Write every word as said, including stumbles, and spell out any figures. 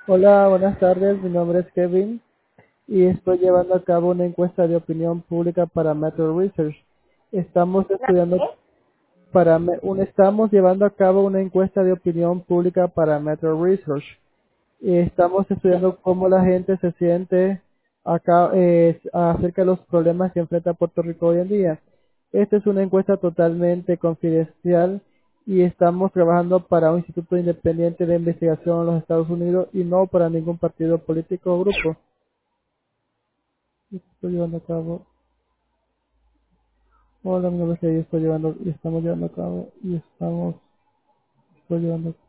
Hola, buenas tardes. Mi nombre es Kevin y estoy llevando a cabo una encuesta de opinión pública para Metro Research. Estamos estudiando para me- un, estamos llevando a cabo una encuesta de opinión pública para Metro Research. Y estamos estudiando cómo la gente se siente acá eh, acerca de los problemas que enfrenta Puerto Rico hoy en día. Esta es una encuesta totalmente confidencial y estamos trabajando para un instituto independiente de investigación en los Estados Unidos y no para ningún partido político o grupo. Estoy llevando a cabo. Hola, mi nombre es Eddie, estoy llevando y estamos llevando a cabo y estamos estoy llevando